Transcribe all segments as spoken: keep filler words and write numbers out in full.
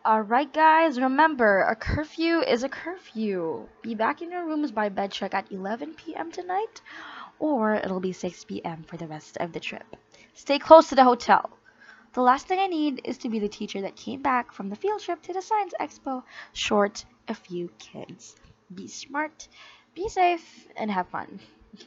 Alright, guys, remember a curfew is a curfew. Be back in your rooms by bed check at eleven p m tonight, or it'll be six p m for the rest of the trip. Stay close to the hotel. The last thing I need is to be the teacher that came back from the field trip to the science expo short a few kids. Be smart, be safe, and have fun.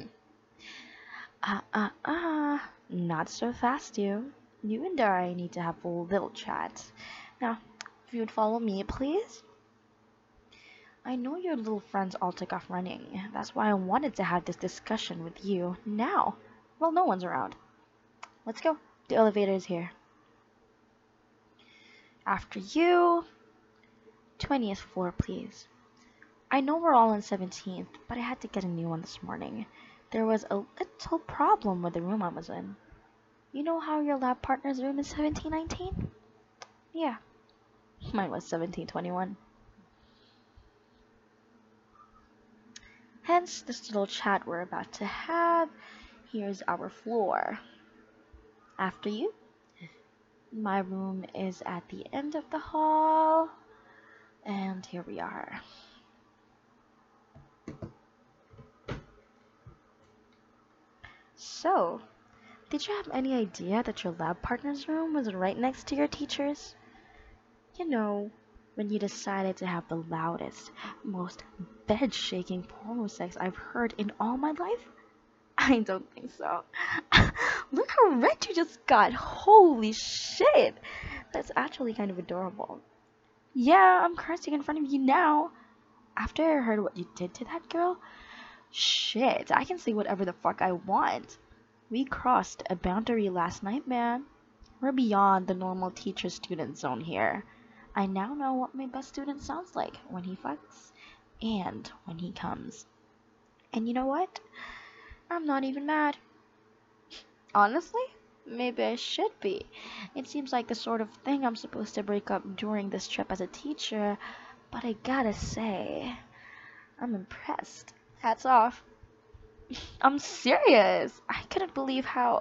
Ah, ah, ah. Not so fast, you. You and I need to have a little chat. Now, if you would follow me, please. I know your little friends all took off running. That's why I wanted to have this discussion with you now. Well, no one's around. Let's go. The elevator is here. After you. twentieth floor, please. I know we're all on seventeenth, but I had to get a new one this morning. There was a little problem with the room I was in. You know how your lab partner's room is seventeen nineteen? Yeah. Mine was seventeen twenty-one. Hence, this little chat we're about to have. Here's our floor. After you. My room is at the end of the hall. And here we are. So, did you have any idea that your lab partner's room was right next to your teacher's? You know, when you decided to have the loudest, most bed-shaking porno sex I've heard in all my life? I don't think so. Look how red you just got. Holy shit. That's actually kind of adorable. Yeah, I'm cursing in front of you now. After I heard what you did to that girl, shit, I can say whatever the fuck I want. We crossed a boundary last night, man. We're beyond the normal teacher-student zone here. I now know what my best student sounds like when he fucks and when he comes. And you know what? I'm not even mad. Honestly, maybe I should be. It seems like the sort of thing I'm supposed to break up during this trip as a teacher, but I gotta say, I'm impressed. Hats off. I'm serious. I couldn't believe how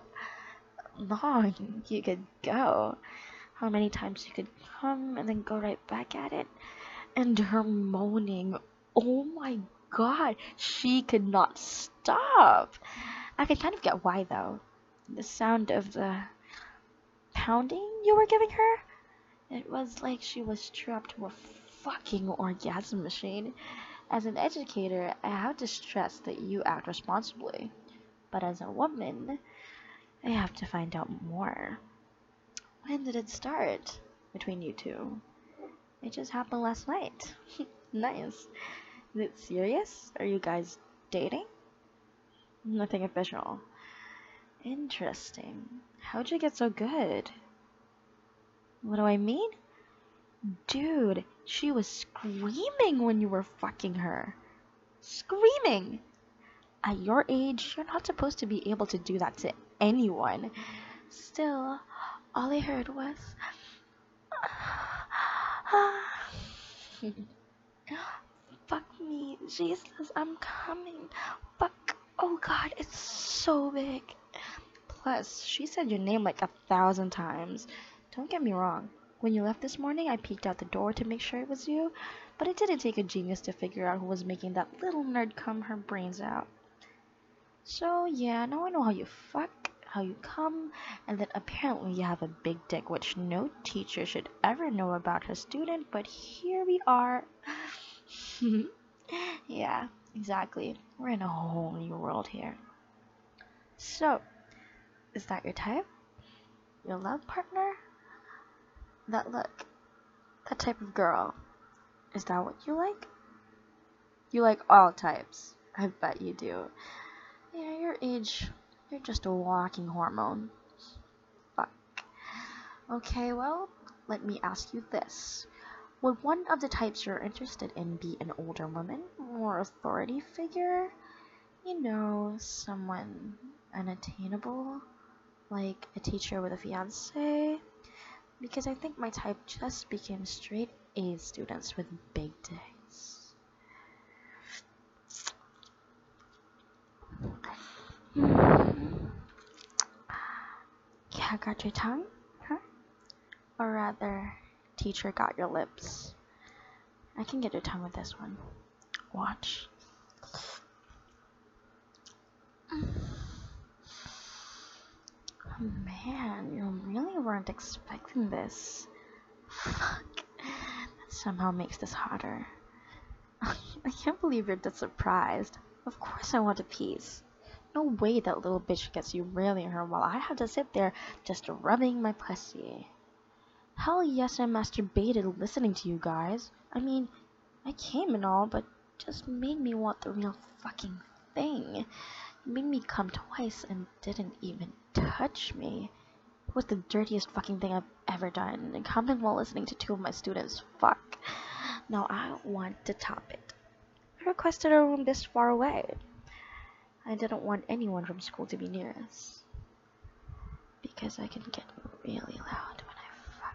long you could go. How many times you could come and then go right back at it. And her moaning. Oh my god. She could not stop. I can kind of get why though. The sound of the pounding you were giving her? It was like she was strapped to a fucking orgasm machine. As an educator, I have to stress that you act responsibly. But as a woman, I have to find out more. When did it start between you two? It just happened last night. Nice. Is it serious? Are you guys dating? Nothing official. Interesting. How'd you get so good? What do I mean? Dude, she was screaming when you were fucking her. Screaming! At your age, you're not supposed to be able to do that to anyone. Still, all I heard was... Fuck me, Jesus, I'm coming. Fuck. Oh god, it's so big. Plus, she said your name like a thousand times. Don't get me wrong. When you left this morning, I peeked out the door to make sure it was you, but it didn't take a genius to figure out who was making that little nerd cum her brains out. So, yeah, now I know how you fuck, how you come, and that apparently you have a big dick, which no teacher should ever know about her student, but here we are. Yeah, exactly. We're in a whole new world here. So, is that your type? Your love partner? That look? That type of girl? Is that what you like? You like all types. I bet you do. Yeah, your age, you're just a walking hormone. Fuck. Okay, well, let me ask you this. Would one of the types you're interested in be an older woman, more authority figure? You know, someone unattainable, like a teacher with a fiance? Because I think my type just became straight A students with big dicks. Hmm. Yeah, got your tongue? Huh? Or rather, teacher got your lips. I can get your tongue with this one. Watch. Man, you really weren't expecting this. Fuck. That somehow makes this hotter. I can't believe you're just surprised. Of course I want a piece. No way that little bitch gets you railing her while I have to sit there just rubbing my pussy. Hell yes, I masturbated listening to you guys. I mean, I came and all, but just made me want the real fucking thing. You made me come twice and didn't even touch me. It was the dirtiest fucking thing I've ever done. And coming while listening to two of my students. Fuck. Now I want to top it. I requested a room this far away. I didn't want anyone from school to be near us. Because I can get really loud when I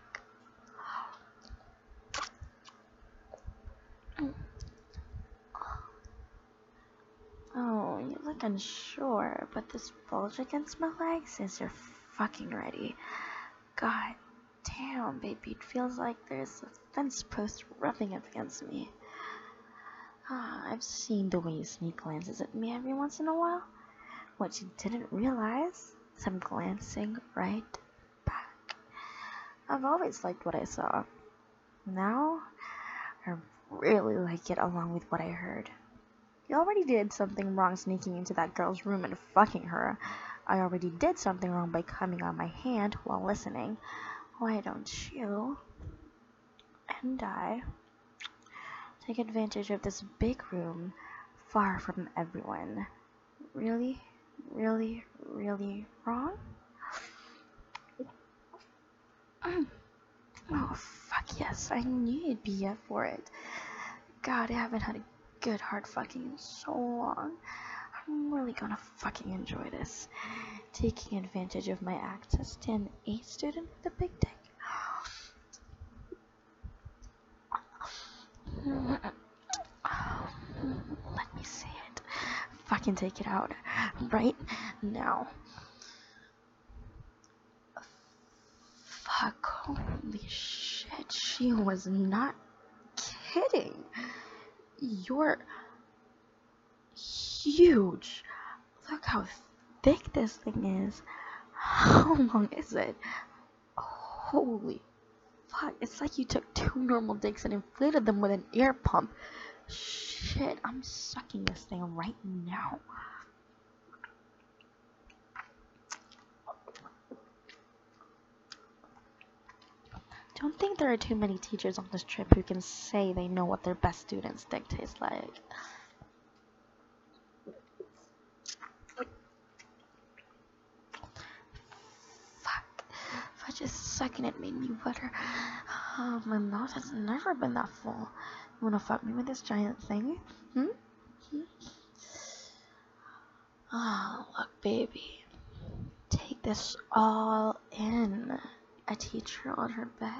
fuck. Oh, you look unsure, but this bulge against my legs says you're fucking ready. God damn, baby, it feels like there's a fence post rubbing up against me. Ah, I've seen the way you sneak glances at me every once in a while. What you didn't realize is I'm glancing right back. I've always liked what I saw. Now, I really like it along with what I heard. You already did something wrong sneaking into that girl's room and fucking her. I already did something wrong by coming on my hand while listening. Why don't you and I take advantage of this big room far from everyone? Really, really, really wrong? Oh, fuck yes, I knew you'd be up for it. God, I haven't had a good hard fucking in so long. I'm really gonna fucking enjoy this. Taking advantage of my access to an A student with a big dick. Let me see it. Fucking take it out. Right now. Fuck, holy shit. She was not kidding. You're huge. Look how thick this thing is. How long is it? Holy fuck. It's like you took two normal dicks and inflated them with an air pump. Shit, I'm sucking this thing right now. Don't think there are too many teachers on this trip who can say they know what their best students' dick tastes like. Fuck. If I just sucking it made me wetter. Oh, my mouth has never been that full. You wanna fuck me with this giant thing? Hmm? Hmm? Oh, look, baby. Take this all in. A teacher on her bed,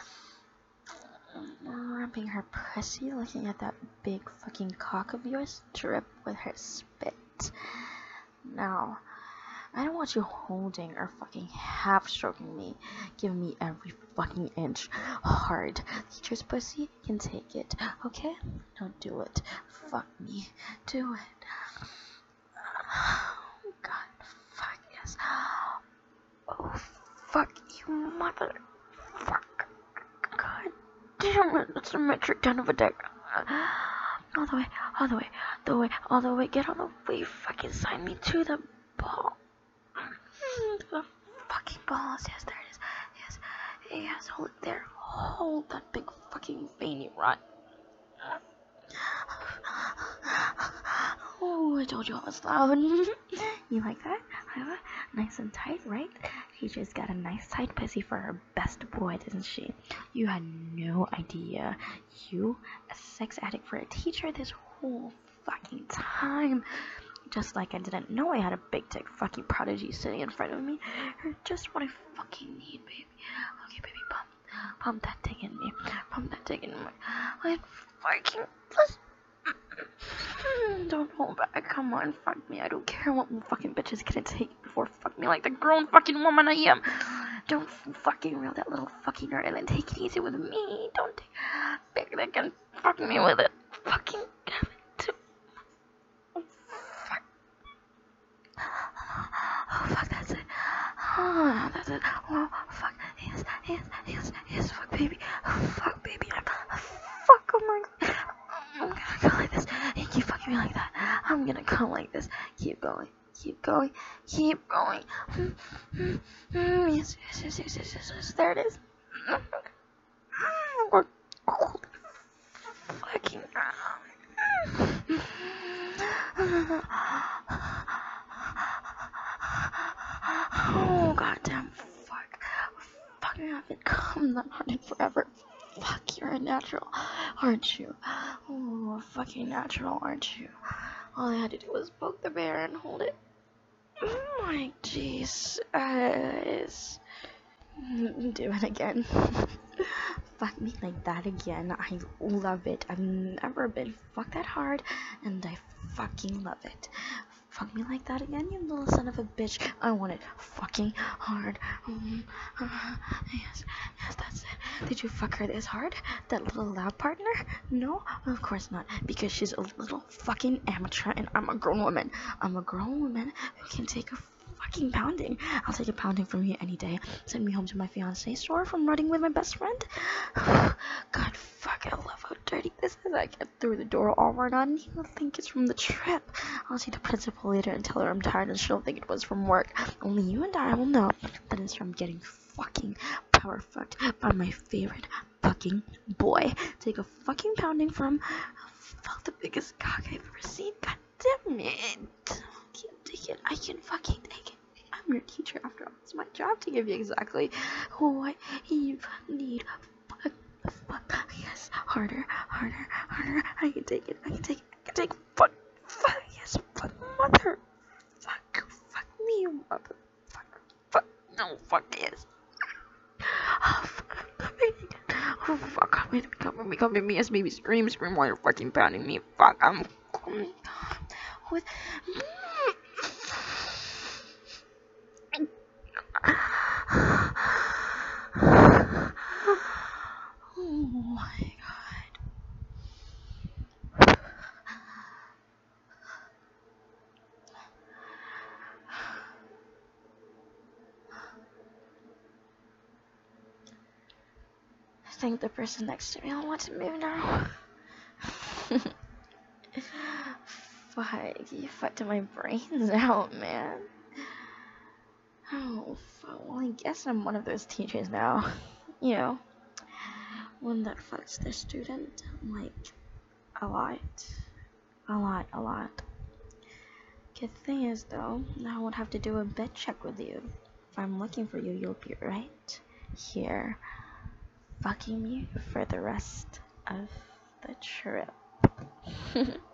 rubbing her pussy, looking at that big fucking cock of yours drip with her spit. Now, I don't want you holding or fucking half stroking me, giving me every fucking inch hard. Teacher's pussy can take it, okay? Now do it. Fuck me. Do it. Oh, God. Fuck yes. Oh, fuck you, mother. Fuck. God damn it. That's a metric ton of a dick. All the way, all the way, the way, all the way. Get on the way. Fucking sign me to the ball. The fucking balls. Yes, there it is. Yes, yes. Hold it there. Hold that big fucking veiny rot. Oh, I told you I was loud. You like that? Nice and tight, right? She just got a nice tight pussy for her best boy, didn't she? You had no idea. You, a sex addict for a teacher this whole fucking time. Just like I didn't know I had a big dick fucking prodigy sitting in front of me. You're just what I fucking need, baby. Okay, baby, pump. Pump that dick in me. Pump that dick in me. I fucking... Don't hold back. Come on, fuck me. I don't care what fucking bitches can take before fuck me like the grown fucking woman I am. Don't fucking reel that little fucking nerd and then take it easy with me. Don't take it again. Fuck me with it. Fucking damn it. Oh, fuck. Oh, fuck, that's it. Oh, that's it. Oh, fuck. Yes, yes, yes, yes, fuck, baby. Oh, fuck, baby. I'm, fuck, oh my god. I'm gonna go like this. You keep fucking me like that. I'm gonna go like this. Keep going. Keep going. Keep going. Mm, mm, mm, yes, yes, yes, yes, yes, yes, yes. There it is. Mm, mm, oh, fucking. Oh, goddamn. Fuck. Fuck, I haven't come that hard in forever. Fuck, you're a natural, aren't you? Oh, fucking natural, aren't you? All I had to do was poke the bear and hold it. Oh my jeez. Uh, do it again. Fuck me like that again. I love it. I've never been fucked that hard, and I fucking love it. Fuck me like that again, you little son of a bitch. I want it fucking hard. Mm, uh, yes, yes, that's it. Did you fuck her this hard? That little lab partner? No, of course not. Because she's a little fucking amateur, and I'm a grown woman. I'm a grown woman who can take a fucking pounding. I'll take a pounding from you any day. Send me home to my fiance's store from running with my best friend. God fuck, I love how dirty this is. I get through the door all right on. He'll think it's from the trip. I'll see the principal later and tell her I'm tired and she'll think it was from work. Only you and I will know that it's from getting fucking power fucked by my favorite fucking boy. Take a fucking pounding from fuck the biggest cock I've ever seen. God damn it. I can't take it. I can fucking take it. I'm your teacher after all. It's my job to give you exactly what you need. Fuck, fuck, yes, harder, harder, harder. I can take it. I can take it. I can take it. Fuck, fuck, yes, fuck, mother. Fuck, fuck me, mother. Fuck, fuck, no, fuck, yes. Oh, fuck, come here again. Oh, fuck, come here, come here, come here, me, yes, baby, scream, scream while you're fucking pounding me. Fuck, I'm coming with. Oh my god. I think the person next to me will want to move now. Fuck, you fucked my brains out, man. Oh, fuck. Well, I guess I'm one of those teachers now. You know, one that fucks their student, like, a lot. A lot, a lot. Good thing is, though, now I won't have to do a bed check with you. If I'm looking for you, you'll be right here, fucking me for the rest of the trip.